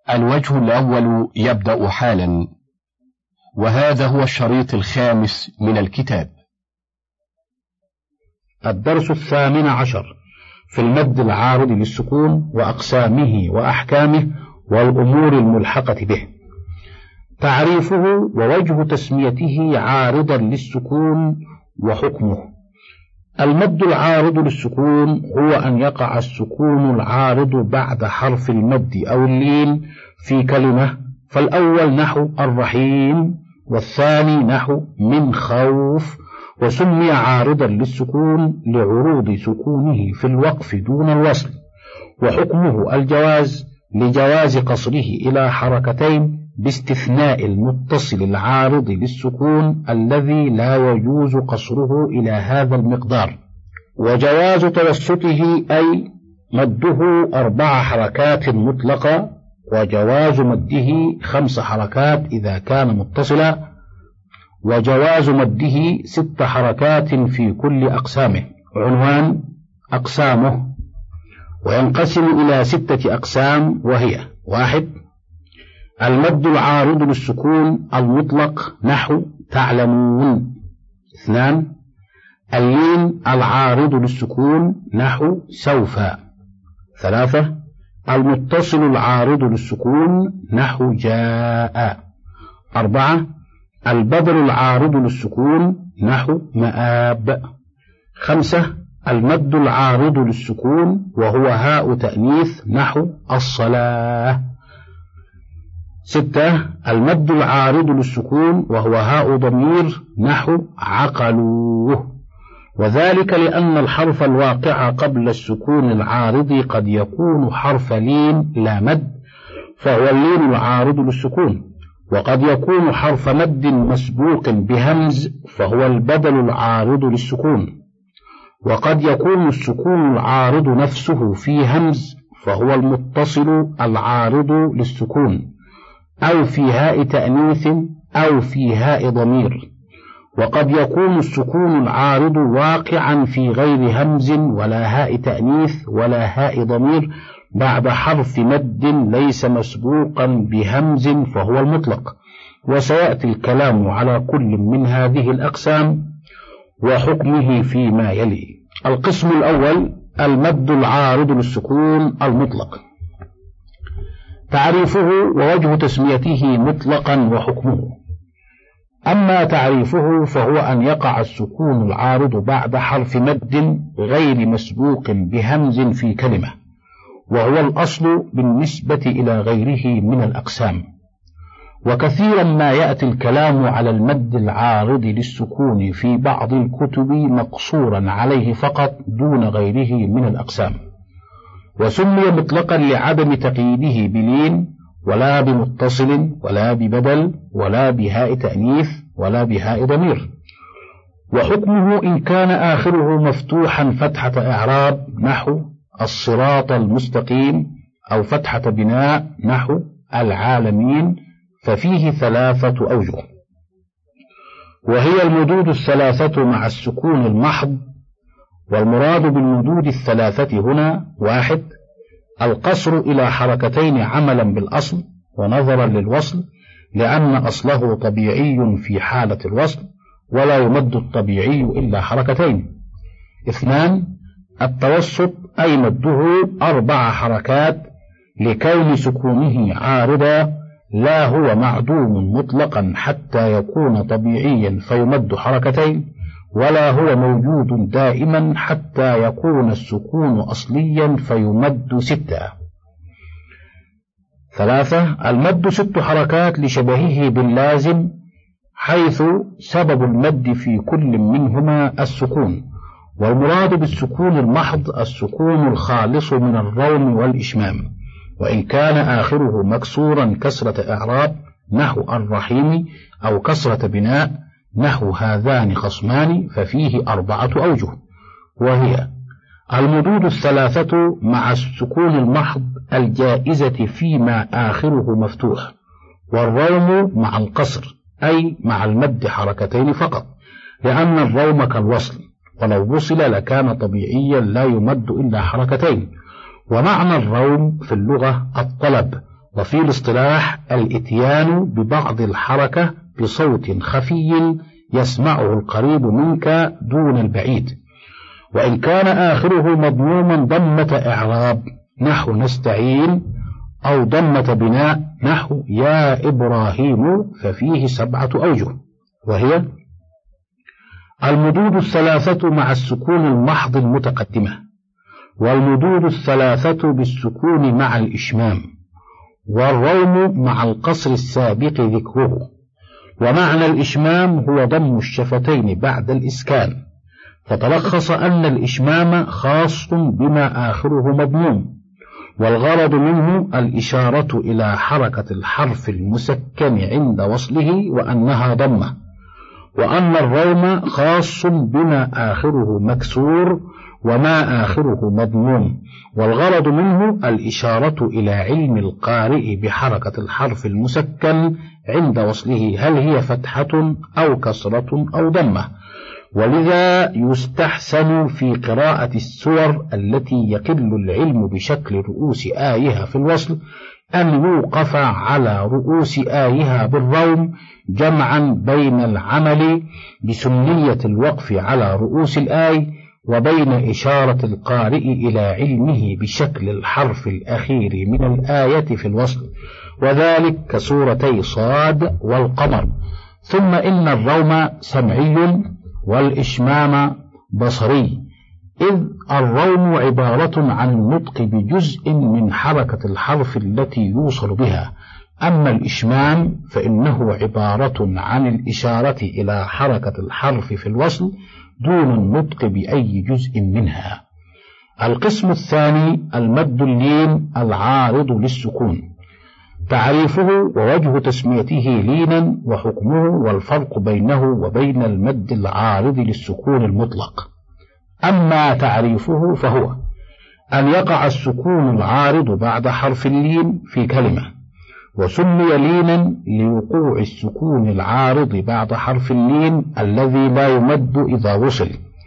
الوجه الأول يبدأ حالا، وهذا هو الشريط الخامس من الكتاب. الدرس 18 في المد العارض للسكون وأقسامه وأحكامه والأمور الملحقة به. تعريفه ووجه تسميته عارضا للسكون وحكمه. المد العارض للسكون هو أن يقع السكون العارض بعد حرف المد أو اللين في كلمة، فالأول نحو الرحيم والثاني نحو من خوف، وسمي عارضا للسكون لعروض سكونه في الوقف دون الوصل. وحكمه الجواز لجواز قصره إلى حركتين باستثناء المتصل العارض للسكون الذي لا يجوز قصره إلى هذا المقدار، وجواز توسطه أي مده 4 حركات مطلقة، وجواز مده 5 حركات إذا كان متصلا، وجواز مده 6 حركات في كل أقسامه. عنوان أقسامه، وينقسم إلى 6 أقسام، وهي: 1. المد العارض للسكون المطلق نحو تعلمون. 2. اللين العارض للسكون نحو سوف. 3. المتصل العارض للسكون نحو جاء. 4. البدل العارض للسكون نحو مآب. 5. المد العارض للسكون وهو هاء تأنيث نحو الصلاة. 6. المد العارض للسكون وهو هاء ضمير نحو عقلوه، وذلك لأن الحرف الواقع قبل السكون العارض قد يكون حرف لين لا مد، فهو اللين العارض للسكون، وقد يكون حرف مد مسبوق بهمز، فهو البدل العارض للسكون، وقد يكون السكون العارض نفسه في همز، فهو المتصل العارض للسكون، أو في هاء تأنيث أو في هاء ضمير. وقد يكون السكون العارض واقعا في غير همز ولا هاء تأنيث ولا هاء ضمير بعد حرف مد ليس مسبوقا بهمز، فهو المطلق. وسيأتي الكلام على كل من هذه الأقسام وحكمه فيما يلي. القسم الأول: المد العارض للسكون المطلق. تعريفه ووجه تسميته مطلقا وحكمه. أما تعريفه فهو أن يقع السكون العارض بعد حرف مد غير مسبوق بهمز في كلمة، وهو الأصل بالنسبة إلى غيره من الأقسام. وكثيرا ما يأتي الكلام على المد العارض للسكون في بعض الكتب مقصورا عليه فقط دون غيره من الأقسام، وسمي مطلقا لعدم تقييده بلين ولا بمتصل ولا ببدل ولا بهاء تأنيث ولا بهاء ضمير. وحكمه إن كان آخره مفتوحا فتحة إعراب نحو الصراط المستقيم، أو فتحة بناء نحو العالمين، ففيه 3 أوجه، وهي المدود 3 مع السكون المحض. والمراد بالمدود 3 هنا: 1. القصر إلى حركتين عملا بالأصل ونظرا للوصل، لأن أصله طبيعي في حالة الوصل، ولا يمد الطبيعي إلا حركتين. 2. التوسط، أي مده 4 حركات لكون سكونه عارضا، لا هو معدوم مطلقا حتى يكون طبيعيا فيمد حركتين، ولا هو موجود دائما حتى يكون السكون أصليا فيمد 6. 3. المد 6 حركات لشبهه باللازم، حيث سبب المد في كل منهما السكون. والمراد بالسكون المحض السكون الخالص من الروم والإشمام، وإن كان آخره مكسورا كسرة إعراب نحو الرحيم، أو كسرة بناء نحو هذان خصمان، ففيه 4 أوجه، وهي: المدود 3 مع السكون المحض الجائزة فيما آخره مفتوح، والروم مع القصر، أي مع المد حركتين فقط، لأن الروم كالوصل، ولو وصل لكان طبيعيا لا يمد إلا حركتين. ومعنى الروم في اللغة الطلب، وفي الاصطلاح الإتيان ببعض الحركة بصوت خفي يسمعه القريب منك دون البعيد. وإن كان آخره مضموما ضمة إعراب نحو نستعين، أو ضمة بناء نحو يا إبراهيم، ففيه 7 أوجه، وهي المدود 3 مع السكون المحض المتقدمة، والمدود 3 بالسكون مع الإشمام، والروم مع القصر السابق ذكره. ومعنى الإشمام هو ضم الشفتين بعد الإسكان، فتلخص أن الإشمام خاص بما آخره مضموم، والغرض منه الإشارة إلى حركة الحرف المسكن عند وصله وأنها ضمة، وأن الروم خاص بما آخره مكسور وما آخره مضموم، والغرض منه الإشارة إلى علم القارئ بحركة الحرف المسكن عند وصله، هل هي فتحة أو كسرة أو ضمة. ولذا يستحسن في قراءة السور التي يقل العلم بشكل رؤوس آيها في الوصل أن يوقف على رؤوس آيها بالروم، جمعا بين العمل بسنية الوقف على رؤوس الآي وبين إشارة القارئ إلى علمه بشكل الحرف الأخير من الآية في الوصل، وذلك كسورتي صاد والقمر. ثم إن الروم سمعي والإشمام بصري، إذ الروم عبارة عن النطق بجزء من حركة الحرف التي يوصل بها، أما الإشمام فإنه عبارة عن الإشارة إلى حركة الحرف في الوصل دون النطق بأي جزء منها. القسم الثاني المد اللين العارض للسكون. تعريفه ووجه تسميته لينا وحكمه والفرق بينه وبين المد العارض للسكون المطلق. أما تعريفه فهو أن يقع السكون العارض بعد حرف اللين في كلمة، وسمي لينا لوقوع السكون العارض بعد حرف اللين الذي لا يمد إذا وصل.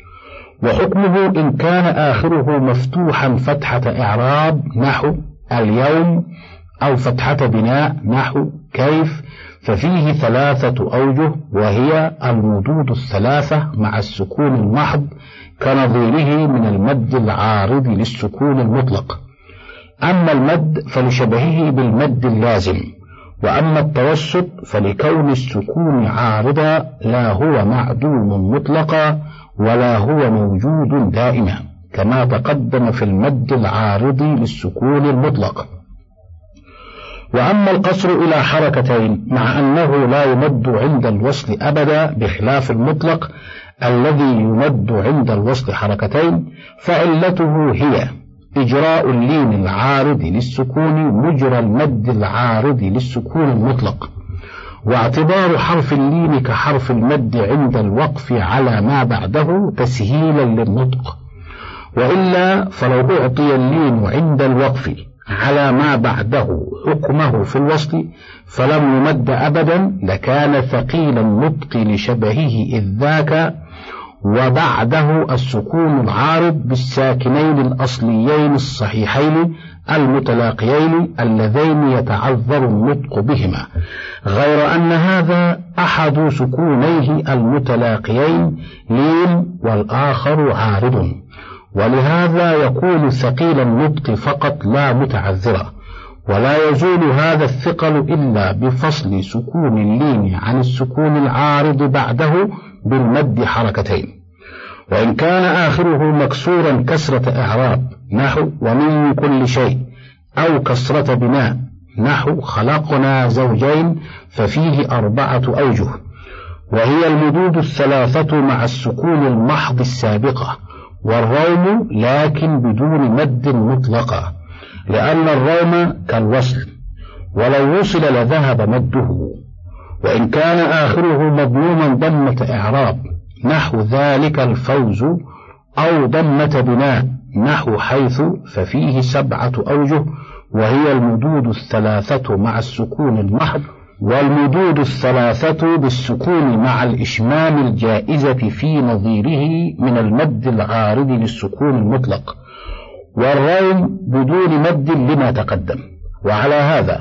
وحكمه إن كان آخره مفتوحا فتحة إعراب نحو اليوم، أو فتحة بناء نحو كيف، ففيه 3 أوجه، وهي المدود 3 مع السكون المحض كنظيره من المد العارض للسكون المطلق. أما المد فلشبهه بالمد اللازم، وأما التوسط فلكون السكون عارضا لا هو معدوم مطلقا ولا هو موجود دائما، كما تقدم في المد العارض للسكون المطلق. وأما القصر إلى حركتين مع أنه لا يمد عند الوصل أبدا بخلاف المطلق الذي يمد عند الوصل حركتين، فعلته هي إجراء اللين العارض للسكون مجرى المد العارض للسكون المطلق، واعتبار حرف اللين كحرف المد عند الوقف على ما بعده تسهيلا للنطق، وإلا فلو أعطي اللين عند الوقف على ما بعده حكمه في الوصل فلم يمد أبدا لكان ثقيل النطق لشبهه إذ ذاك، وبعده السكون العارض بالساكنين الأصليين الصحيحين المتلاقيين اللذين يتعذر النطق بهما، غير أن هذا أحد سكونيه المتلاقيين لين والآخر عارض، ولهذا يكون ثقيل النطق فقط لا متعذرا، ولا يزول هذا الثقل إلا بفصل سكون اللين عن السكون العارض بعده بالمد حركتين. وإن كان آخره مكسورا كسرة إعراب نحو ومن كل شيء، أو كسرة بناء نحو خلقنا زوجين، ففيه 4 أوجه، وهي المدود 3 مع السكون المحض السابقة، والروم لكن بدون مد مطلقة، لأن الروم كالوصل ولو وصل لذهب مده. وإن كان آخره مضموما ضمة إعراب نحو ذلك الفوز، أو ضمة بناء نحو حيث، ففيه 7 أوجه، وهي المدود 3 مع السكون المحض، والمدود 3 بالسكون مع الإشمام الجائزة في نظيره من المد العارض للسكون المطلق، والروم بدون مد لما تقدم. وعلى هذا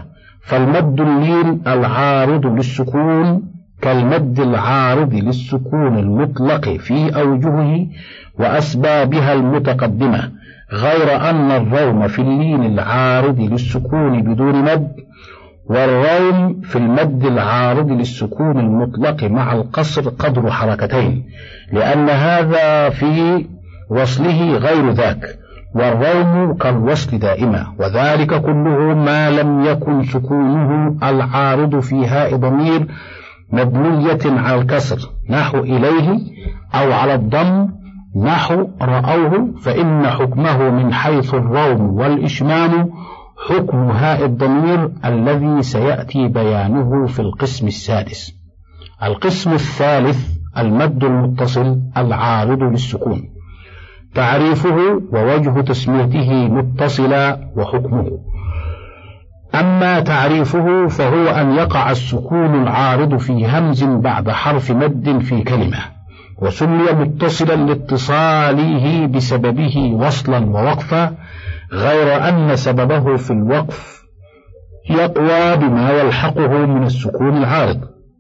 فالمد اللين العارض للسكون كالمد العارض للسكون المطلق في أوجهه وأسبابها المتقدمة، غير أن الروم في اللين العارض للسكون بدون مد، والروم في المد العارض للسكون المطلق مع القصر قدر حركتين، لأن هذا في وصله غير ذاك، والروم كالوصل دائما، وذلك كله ما لم يكن سكونه العارض في هاء ضمير مبنية على الكسر نحو إليه، أو على الضم نحو رأوه، فإن حكمه من حيث الروم والإشمام حكم هاء الضمير الذي سيأتي بيانه في القسم السادس. القسم الثالث المد المتصل العارض للسكون. تعريفه ووجه تسميته متصلا وحكمه. أما تعريفه فهو أن يقع السكون العارض في همز بعد حرف مد في كلمة، وسمي متصلا لاتصاله بسببه وصلا ووقفا، غير أن سببه في الوقف يقوى بما يلحقه من السكون العارض.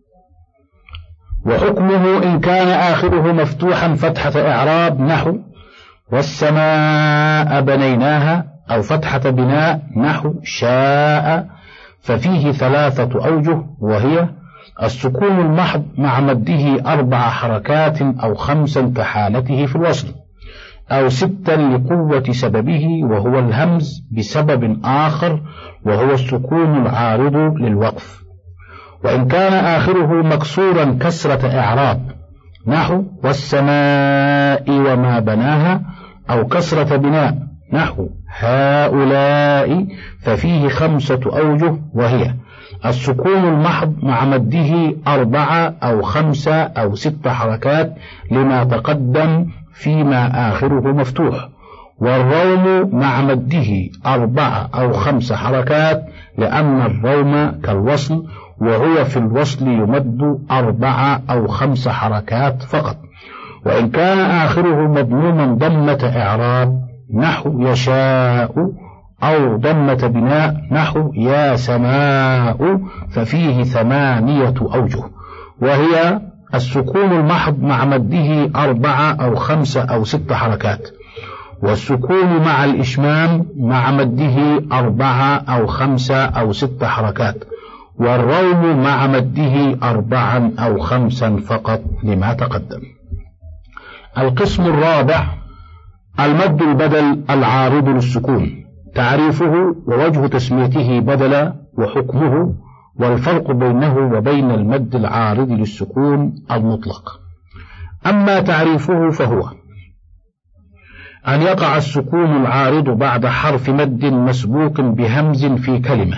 وحكمه إن كان آخره مفتوحا فتحة إعراب نحو والسماء بنيناها، أو فتحة بناء نحو شاء، ففيه 3 أوجه، وهي السكون المحض مع مده 4 حركات أو 5 كحالته في الوصل، أو 6 لقوة سببه وهو الهمز بسبب آخر وهو السكون العارض للوقف. وإن كان آخره مكسورا كسرة إعراب نحو والسماء وما بناها، أو كسرة بناء نحو هؤلاء، ففيه 5 أوجه، وهي السكون المحض مع مده 4 أو 5 أو 6 حركات لما تقدم فيما آخره مفتوح، والروم مع مده 4 أو 5 حركات لأن الروم كالوصل، وهو في الوصل يمد 4 أو 5 حركات فقط. وإن كان آخره مضموما ضمة إعراب نحو يشاء، أو ضمة بناء نحو يا سماء، ففيه 8 أوجه، وهي السكون المحض مع مده 4 أو 5 أو 6 حركات، والسكون مع الإشمام مع مده 4 أو 5 أو 6 حركات، والروم مع مده 4 أو 5 فقط لما تقدم. القسم الرابع المد البدل العارض للسكون. تعريفه ووجه تسميته بدلا وحكمه، والفرق بينه وبين المد العارض للسكون المطلق. أما تعريفه فهو أن يقع السكون العارض بعد حرف مد مسبوق بهمز في كلمة،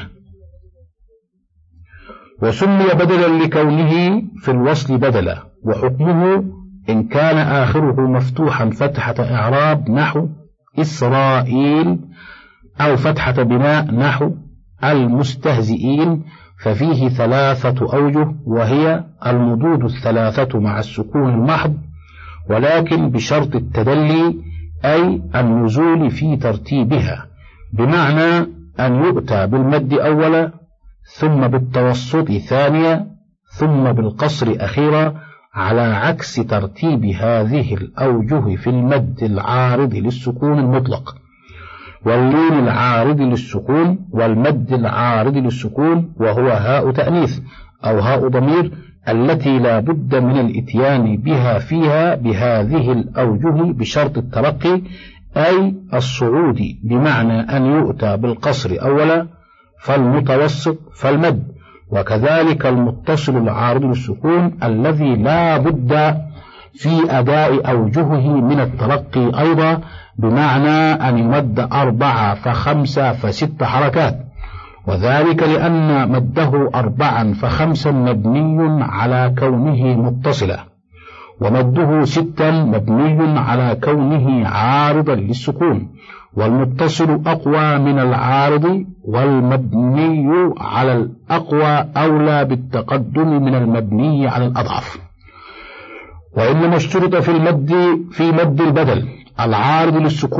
وسمي بدلا لكونه في الوصل بدلا. وحكمه إن كان آخره مفتوحا فتحة إعراب نحو إسرائيل، أو فتحة بناء نحو المستهزئين، ففيه 3 أوجه، وهي المضود 3 مع السكون المحض، ولكن بشرط التدلي، أي النزول في ترتيبها، بمعنى أن يؤتى بالمد أولا، ثم بالتوسط ثانيا، ثم بالقصر أخيرا، على عكس ترتيب هذه الأوجه في المد العارض للسكون المطلق، واللين العارض للسكون، والمد العارض للسكون، وهو هاء تأنيث أو هاء ضمير، التي لا بد من الإتيان بها فيها بهذه الأوجه بشرط الترقي، أي الصعود، بمعنى أن يؤتى بالقصر أولا، فالمتوسط فالمد، وكذلك المتصل العارض للسكون الذي لا بد في أداء أوجهه من الترقي أيضا، بمعنى أن يمد 4 ف5 ف6 حركات، وذلك لأن مده 4 ف5 مبني على كونه متصلا، ومده 6 مبني على كونه عارضا للسكون، والمتصل أقوى من العارض، والمبني على الأقوى أولى بالتقدم من المبني على الأضعف. وإنما اشترط في مد البدل العارض للسكون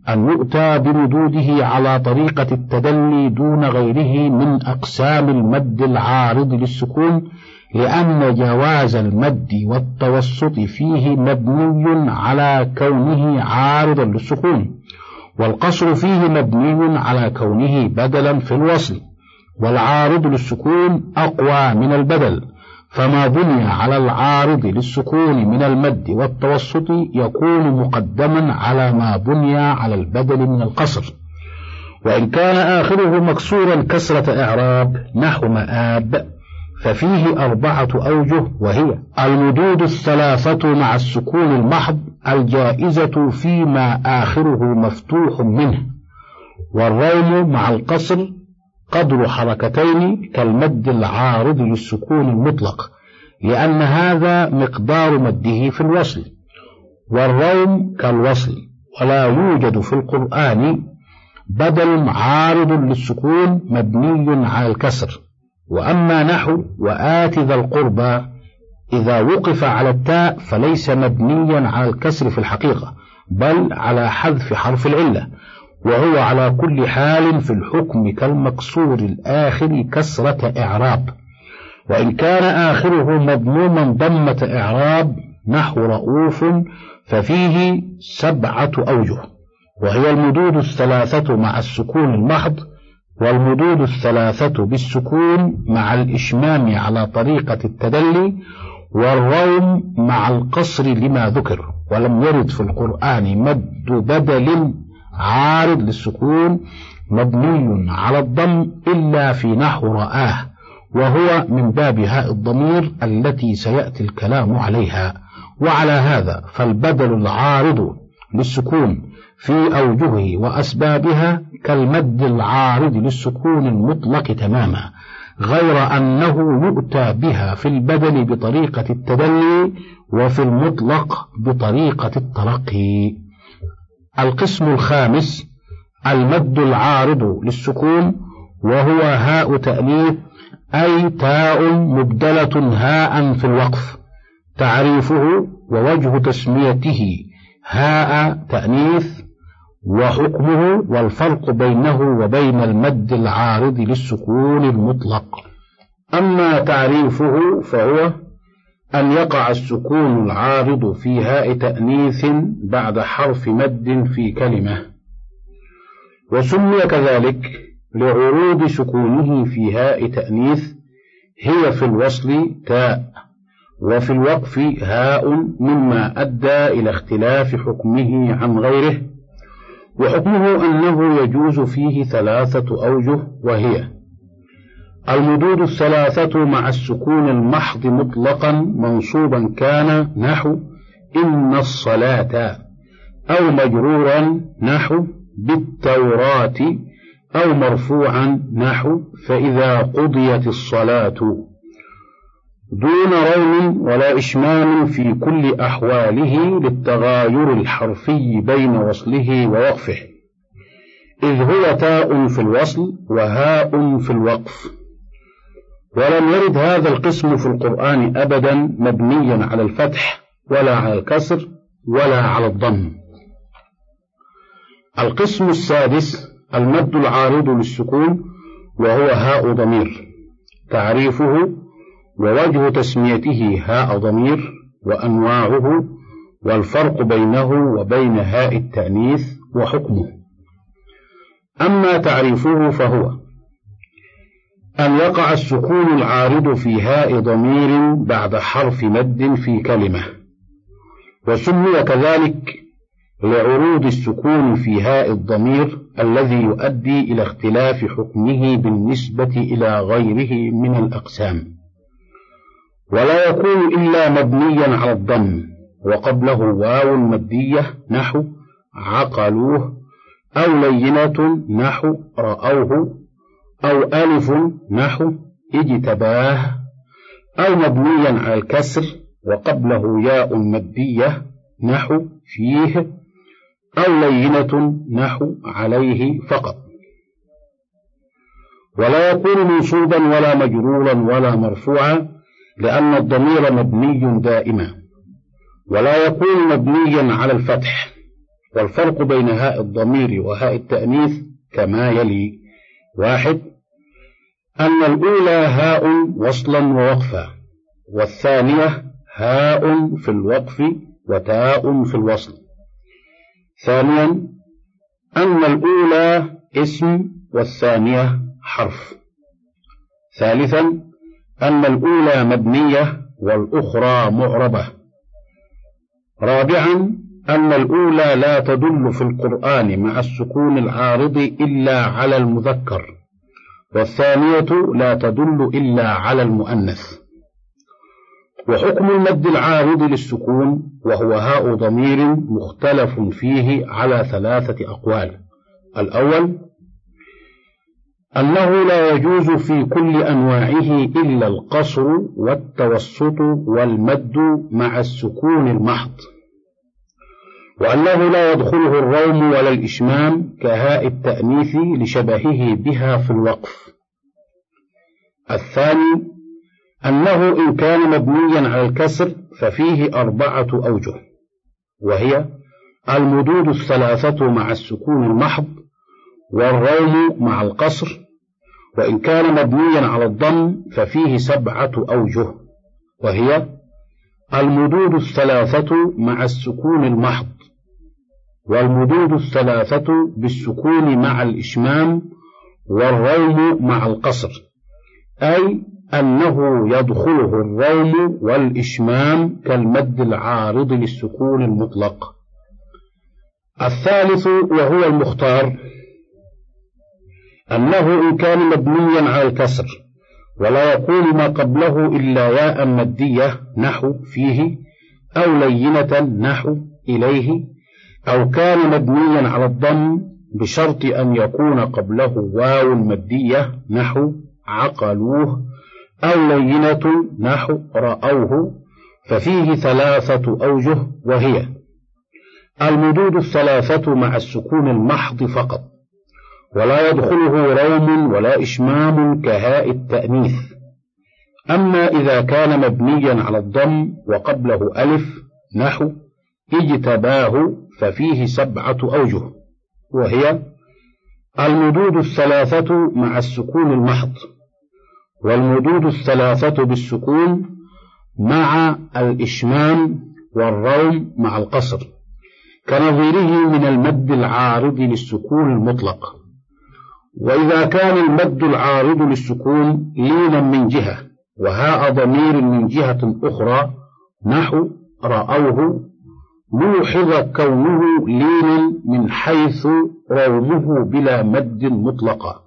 أن يؤتى بمدوده على طريقة التدلي دون غيره من أقسام المد العارض للسكون، لأن جواز المد والتوسط فيه مبني على كونه عارضا للسكون، والقصر فيه مبني على كونه بدلا في الوصل، والعارض للسكون أقوى من البدل، فما بني على العارض للسكون من المد والتوسط يكون مقدما على ما بني على البدل من القصر. وإن كان آخره مكسورا كسرة إعراب نحو مآب ففيه 4 أوجه، وهي: المدود 3 مع السكون المحض الجائزة فيما آخره مفتوح منه، والروم مع القصر قدر حركتين كالمد العارض للسكون المطلق، لأن هذا مقدار مده في الوصل، والروم كالوصل، ولا يوجد في القرآن بدل عارض للسكون مبني على الكسر. وأما نحو وآت ذا القربى إذا وقف على التاء فليس مبنيا على الكسر في الحقيقة، بل على حذف حرف العلة، وهو على كل حال في الحكم كالمكسور الآخر كسرة إعراب. وإن كان آخره مضموما ضمة إعراب نحو رؤوف ففيه 7 أوجه، وهي المدود 3 مع السكون المحض، والمدود 3 بالسكون مع الإشمام على طريقة التدلي، والروم مع القصر لما ذكر. ولم يرد في القرآن مد بدل عارض للسكون مبني على الضم إلا في نحو رآه، وهو من باب هاء الضمير التي سيأتي الكلام عليها. وعلى هذا فالبدل العارض للسكون في أوجهه وأسبابها كالمد العارض للسكون المطلق تماما، غير أنه يؤتى بها في البدل بطريقة التدلي، وفي المطلق بطريقة الترقي. القسم الخامس المد العارض للسكون، وهو هاء تأنيث، أي تاء مبدلة هاء في الوقف. تعريفه ووجه تسميته هاء تأنيث، وحكمه والفرق بينه وبين المد العارض للسكون المطلق. أما تعريفه فهو أن يقع السكون العارض في هاء تأنيث بعد حرف مد في كلمة، وسمي كذلك لعروض سكونه في هاء تأنيث، هي في الوصل تاء، وفي الوقف هاء، مما أدى إلى اختلاف حكمه عن غيره. وحكمه أنه يجوز فيه 3 أوجه، وهي: المدود 3 مع السكون المحض مطلقا منصوبا كان نحو إن الصلاة، أو مجرورا نحو بالتوراة، أو مرفوعا نحو فإذا قضيت الصلاة، دون روم ولا إشمام في كل أحواله للتغاير الحرفي بين وصله ووقفه، إذ هو تاء في الوصل وهاء في الوقف. ولم يرد هذا القسم في القرآن أبدا مبنيا على الفتح ولا على الكسر ولا على الضم. القسم السادس المد العارض للسكون، وهو هاء ضمير. تعريفه ووجه تسميته هاء ضمير وأنواعه والفرق بينه وبين هاء التأنيث وحكمه. أما تعريفه فهو أن يقع السكون العارض في هاء ضمير بعد حرف مد في كلمة، وسمي كذلك لعروض السكون في هاء الضمير الذي يؤدي إلى اختلاف حكمه بالنسبة إلى غيره من الأقسام، ولا يكون إلا مبنيا على الضم، وقبله واو مدية نحو عقلوه، أو لينة نحو رأوه، أو ألف نحو اجتباه، أو مبنيا على الكسر وقبله ياء مدية نحو فيه، أو لينة نحو عليه فقط. ولا يكون منصوبا ولا مجرورا ولا مرفوعا، لأن الضمير مبني دائما. ولا يكون مبنيا على الفتح، والفرق بين هاء الضمير وهاء التأنيث كما يلي: 1. أن الأولى هاء وصلا ووقفا، والثانية هاء في الوقف وتاء في الوصل. 2. أن الأولى اسم والثانية حرف. 3. أن الأولى مبنية والأخرى معربة. 4. أن الأولى لا تدل في القرآن مع السكون العارض إلا على المذكر، والثانية لا تدل إلا على المؤنث. وحكم المد العارض للسكون وهو هاء ضمير مختلف فيه على 3 أقوال. الأول أنه لا يجوز في كل أنواعه إلا القصر والتوسط والمد مع السكون المحض، وأنه لا يدخله الروم ولا الإشمام كهاء التأنيث لشبهه بها في الوقف. الثاني أنه إن كان مبنيا على الكسر ففيه 4 أوجه، وهي المدود 3 مع السكون المحض، والروم مع القصر. وإن كان مبنيا على الضم ففيه 7 أوجه، وهي المدود 3 مع السكون المحض، والمدود 3 بالسكون مع الإشمام، والروم مع القصر، أي أنه يدخله الروم والإشمام كالمد العارض للسكون المطلق. الثالث وهو المختار أنه إن كان مبنيا على الكسر ولا يكون ما قبله إلا ياء مدية نحو فيه، أو لينة نحو إليه، أو كان مبنيا على الضم بشرط أن يكون قبله واو مدية نحو عقلوه، أو لينة نحو رأوه، ففيه 3 أوجه، وهي المدود 3 مع السكون المحض فقط، ولا يدخله روم ولا إشمام كهاء التأنيث. أما إذا كان مبنيا على الضم وقبله ألف نحو اجتباه ففيه 7 أوجه، وهي المدود 3 مع السكون المحض، والمدود 3 بالسكون مع الإشمام، والروم مع القصر، كنظيره من المد العارض للسكون المطلق. وإذا كان المد العارض للسكون لينا من جهة وهاء ضمير من جهة أخرى نحو رأوه، لوحظ كونه لينا من حيث رومه بلا مد مطلقا،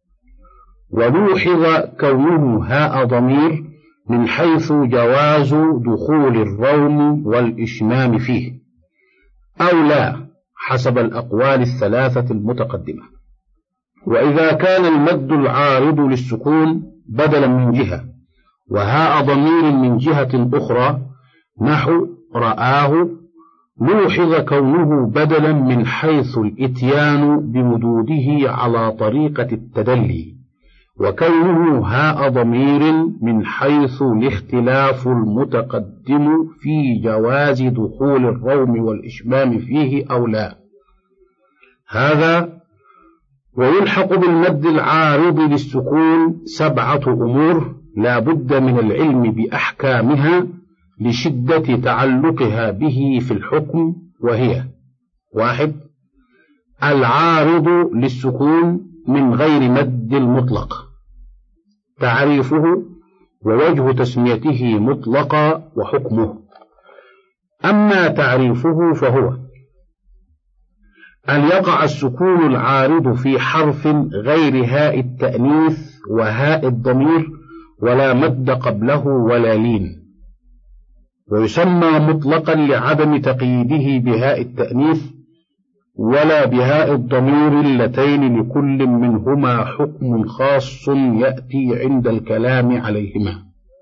ولوحظ كونه هاء ضمير من حيث جواز دخول الروم والإشمام فيه، أو لا، حسب الأقوال 3 المتقدمة. وإذا كان المد العارض للسكون بدلا من جهة وهاء ضمير من جهة أخرى نحو رآه، لوحظ كونه بدلا من حيث الإتيان بمدوده على طريقة التدلي، وكونه هاء ضمير من حيث الاختلاف المتقدم في جواز دخول الروم والإشمام فيه أو لا. هذا ويلحق بالمد العارض للسكون 7 أمور لا بد من العلم بأحكامها لشدة تعلقها به في الحكم، وهي: 1. العارض للسكون من غير مد المطلق. تعريفه ووجه تسميته مطلقا وحكمه. أما تعريفه فهو أن يقع السكون العارض في حرف غير هاء التأنيث وهاء الضمير ولا مد قبله ولا لين، ويسمى مطلقا لعدم تقييده بهاء التأنيث ولا بهاء الضمير اللتين لكل منهما حكم خاص يأتي عند الكلام عليهما.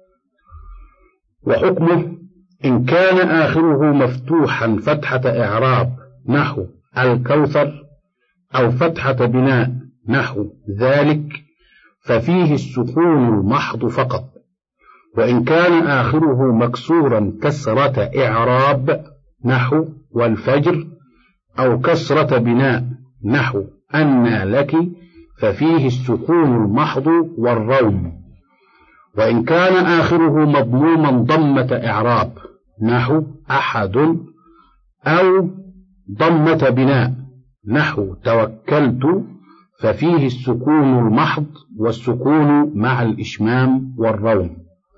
وحكمه إن كان آخره مفتوحا فتحة إعراب نحو الكوثر، أو فتحة بناء نحو ذلك، ففيه السكون المحض فقط. وإن كان آخره مكسورا كسرة إعراب نحو والفجر، أو كسرة بناء نحو أنى لك ففيه السكون المحض والروم، وإن كان آخره مضموما ضمة إعراب نحو أحد، أو ضمة بناء نحو توكلت ففيه السكون المحض والسكون مع الإشمام والروم.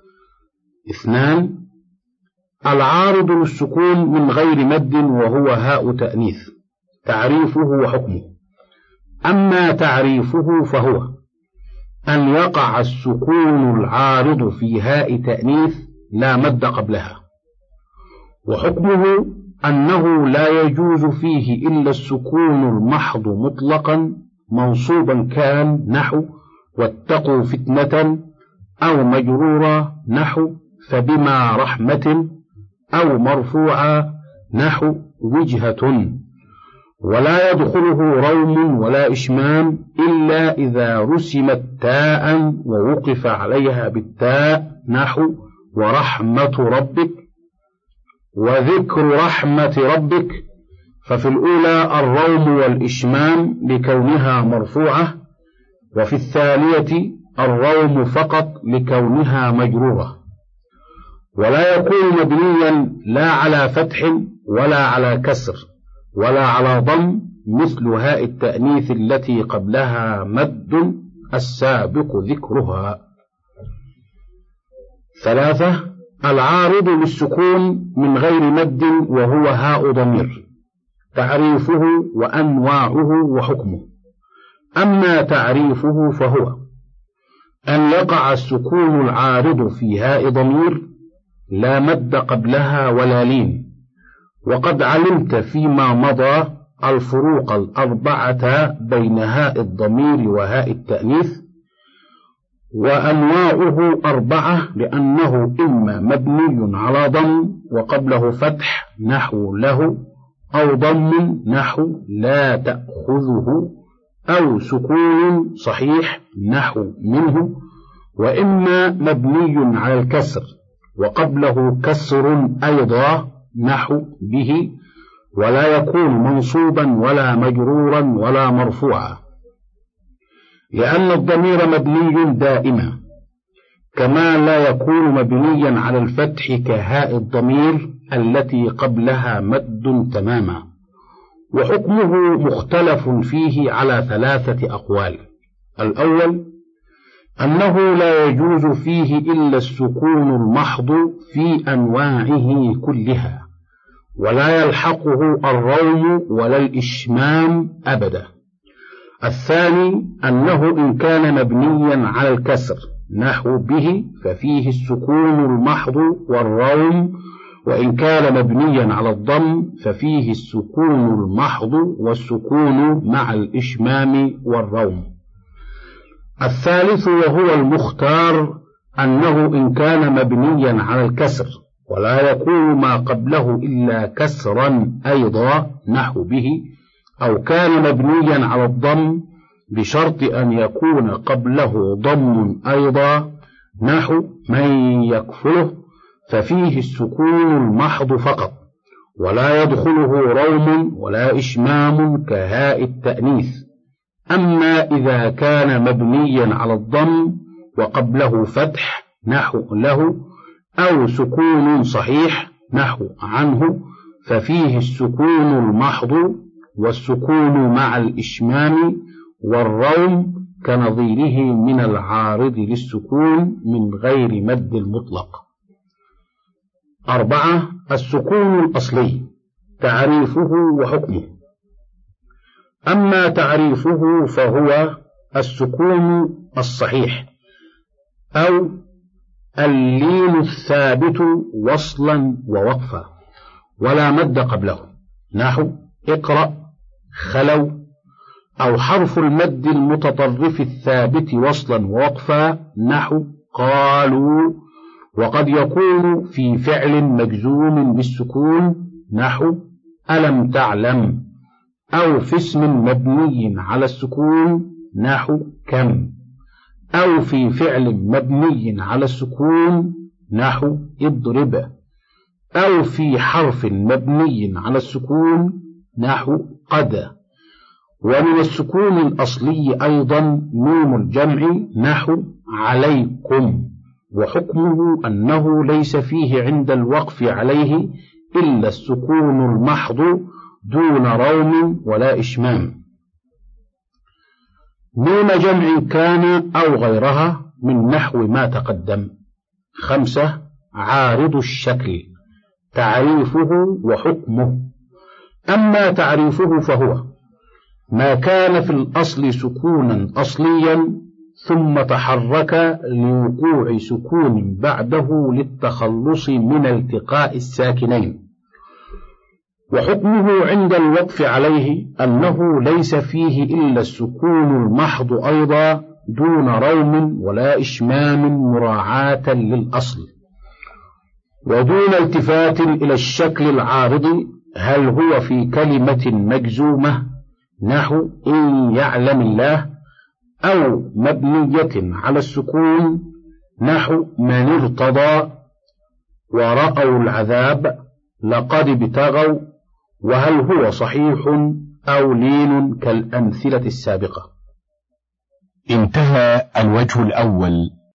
2. العارض للسكون من غير مد وهو هاء تأنيث. تعريفه وحكمه. أما تعريفه فهو أن يقع السكون العارض في هاء تأنيث لا مد قبلها، وحكمه أنه لا يجوز فيه إلا السكون المحض مطلقا منصوبا كان نحو واتقوا فتنة، أو مجرورا نحو فبما رحمة، أو مرفوعا نحو وجهة، ولا يدخله روم ولا إشمام إلا إذا رسمت تاء ووقف عليها بالتاء نحو ورحمة ربك وذكر رحمة ربك، ففي الأولى الروم والإشمام لكونها مرفوعة، وفي الثانية الروم فقط لكونها مجرورة. ولا يكون مبنيا لا على فتح ولا على كسر ولا على ضم مثل هاء التأنيث التي قبلها مد السابق ذكرها. 3. العارض للسكون من غير مد وهو هاء ضمير. تعريفه وأنواعه وحكمه. أما تعريفه فهو أن يقع السكون العارض في هاء ضمير لا مد قبلها ولا لين، وقد علمت فيما مضى الفروق الأربعة بين هاء الضمير وهاء التأنيث، وأنواعه 4 لأنه إما مبني على ضم وقبله فتح نحو له، أو ضم نحو لا تأخذه، أو سكون صحيح نحو منه، وإما مبني على الكسر وقبله كسر أيضا نحو به، ولا يكون منصوبا ولا مجرورا ولا مرفوعا، لأن الضمير مبني دائما، كما لا يكون مبنيا على الفتح كهاء الضمير التي قبلها مد تماما. وحكمه مختلف فيه على 3 أقوال. الأول أنه لا يجوز فيه إلا السكون المحض في أنواعه كلها، ولا يلحقه الروم ولا الإشمام أبدا. الثاني أنه إن كان مبنيا على الكسر نحو به ففيه السكون المحض والروم، وإن كان مبنيا على الضم ففيه السكون المحض والسكون مع الإشمام والروم. الثالث وهو المختار أنه إن كان مبنيا على الكسر ولا يكون ما قبله إلا كسرا أيضا نحو به، أو كان مبنيا على الضم بشرط أن يكون قبله ضم أيضا نحو من يكفله، ففيه السكون المحض فقط، ولا يدخله روم ولا إشمام كهاء التأنيث. أما إذا كان مبنيا على الضم وقبله فتح نحو له، أو سكون صحيح نحو عنه، ففيه السكون المحض والسكون مع الإشمام والروم كنظيره من العارض للسكون من غير مد المطلق. 4. السكون الأصلي. تعريفه وحكمه. أما تعريفه فهو السكون الصحيح أو اللين الثابت وصلا ووقفا ولا مد قبله نحو اقرأ خلو، أو حرف المد المتطرف الثابت وصلا ووقفا نحو قالوا، وقد يكون في فعل مجزوم بالسكون نحو ألم تعلم، أو في اسم مبني على السكون نحو كم، أو في فعل مبني على السكون نحو اضرب، أو في حرف مبني على السكون نحو قد. ومن السكون الأصلي أيضا نون الجمع نحو عليكم، وحكمه أنه ليس فيه عند الوقف عليه إلا السكون المحض دون روم ولا إشمام. نون جمع كان أو غيرها من نحو ما تقدم. 5. عارض الشكل. تعريفه وحكمه. أما تعريفه فهو ما كان في الأصل سكونا أصليا ثم تحرك لوقوع سكون بعده للتخلص من التقاء الساكنين. وحكمه عند الوقف عليه أنه ليس فيه إلا السكون المحض أيضا دون روم ولا إشمام مراعاة للأصل، ودون التفات إلى الشكل العارض، هل هو في كلمة مجزومة نحو إن يعلم الله، أو مبنية على السكون نحو من ارتضى ورأوا العذاب لقد ابتغوا، وهل هو صحيح أو لين كالأمثلة السابقة. انتهى الوجه الأول